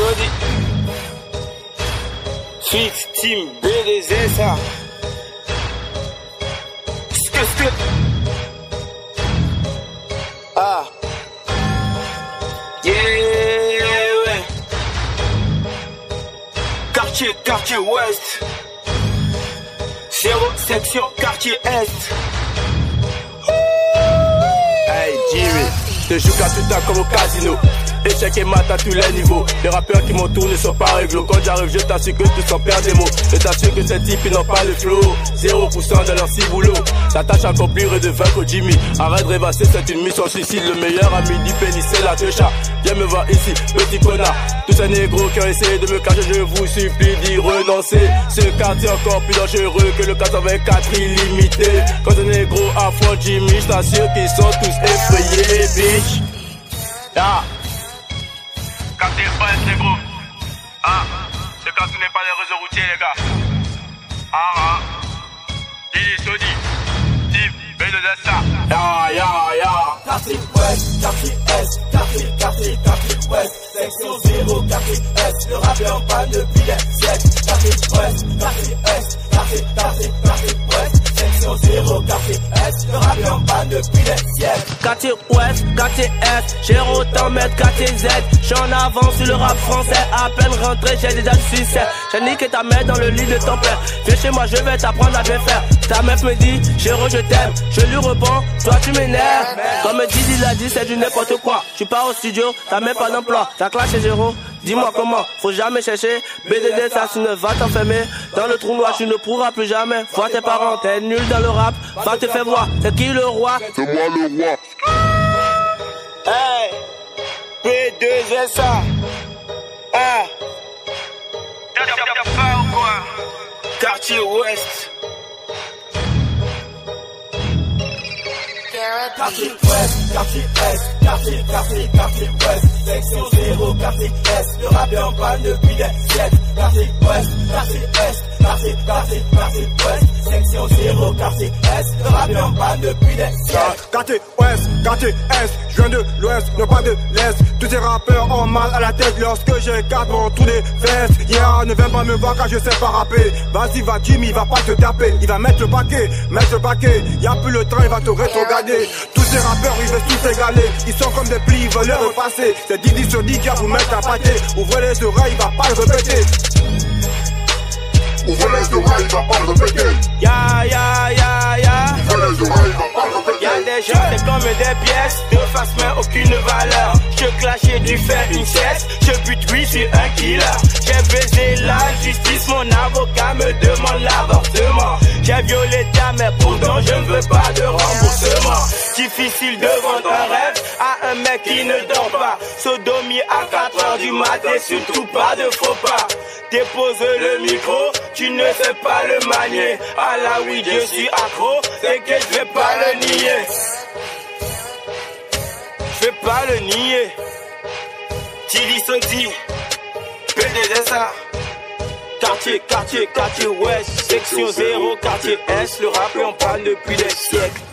Sodi. Sweet Team BDZ. Ah. Yeah, ouais. Quartier ouest. 0 section quartier est. Hey Jimmy, te joue qu'à tout temps comme au casino. Échec et mat à tous les niveaux. Les rappeurs qui m'entourent ne sont pas réglo. Quand j'arrive je t'assure que tous en perdent des mots. Je t'assure que ces types ils n'ont pas le flow. 0% de leur ciboulot. Ta tâche accomplir est de vaincre Jimmy. Arrête de rêvasser, c'est une mission suicide. Le meilleur ami du pénis c'est la techa. Viens me voir ici, petit connard. Tous ces négros qui ont essayé de me cacher, je vous supplie d'y renoncer. Ce quartier encore plus dangereux que le 424 illimité. Quand un négro affronte Jimmy, je t'assure qu'ils sont tous effrayés, bitch. Ah. Quartier ouest les gros. Ah, c'est quand tu n'es pas les réseaux routiers les gars. Ah. Didi, Sodi, Team, B2S. Ya. Quartier ouest, quartier est, quartier ouest. Section 0, quartier est. Le rap est en panne depuis des siècles. Quartier ouest, quartier est, quartier ouest. Section 0, quartier est. Le rap est en panne depuis des siècles. Quartier ouest, quartier est, j'ai autant mettre quartier Z. J'suis en avance sur le rap français, à peine rentré, j'ai déjà du succès. J'ai niqué ta mère dans le lit de ton père. Viens chez moi, je vais t'apprendre à bien faire. Ta meuf me dit, Géro je t'aime. Je lui réponds, toi tu m'énerves. Comme Didi l'a dit, c'est du n'importe quoi. J'suis pas au studio, t'as même pas d'emploi. Ta classe chez Géro, dis-moi comment. Faut jamais chercher, BDD ça tu ne vas t'enfermer. Dans le trou noir, tu ne pourras plus jamais. Vois tes parents, t'es nul dans le rap. Va te faire voir, c'est qui le roi? C'est moi le roi. Hey, P2SA. Ah. T'as pas ou quoi? Quartier ouest. Quartier ouest, quartier est, quartier ouest. Section 0, quartier est. Le rap est en panne depuis des siècles. Quartier ouest, quartier est, quartier ouest. Section 0, quartier est. Le rap est en panne depuis des siècles. Quartier ouest, quartier est. Je viens de l'ouest, non pas de l'est. Tous ces rappeurs ont mal à la tête lorsque j'écarte mon trou des fesses. Yeah, ne viens pas me voir car je sais pas rapper. Vas-y, va Jimmy, il va pas te taper. Il va mettre le paquet. Y'a plus le train, il va te rétrograder. Tous ces rappeurs, ils veulent tous égaler. Ils sont comme des plis, ils veulent le repasser. C'est Didi sur 10 qui va vous mettre à pâté. Ouvrez les oreilles, il va pas le répéter. Ouvrez les oreilles, il va pas le répéter. Ya. Ouvrez les oreilles, il va pas le répéter. Y'a des gens, c'est comme des pièces, de face mais aucune valeur. Je clash et du fer une cesse, je bute oui, suis un killer. J'ai baisé la justice, mon avocat me demande l'avortement. J'ai violé ta mère, pourtant je ne veux pas de remboursement. Difficile de vendre un rêve à un mec qui ne dort pas. Sodomie à 4h du matin, surtout pas de faux pas. Dépose le micro, tu ne sais pas le manier. Ah là oui, je suis accro, c'est que je vais pas le nier. Je vais pas le nier. Tilly Sodi, PDSA. Quartier ouest, section 0, quartier est. Le rap est en panne depuis des siècles.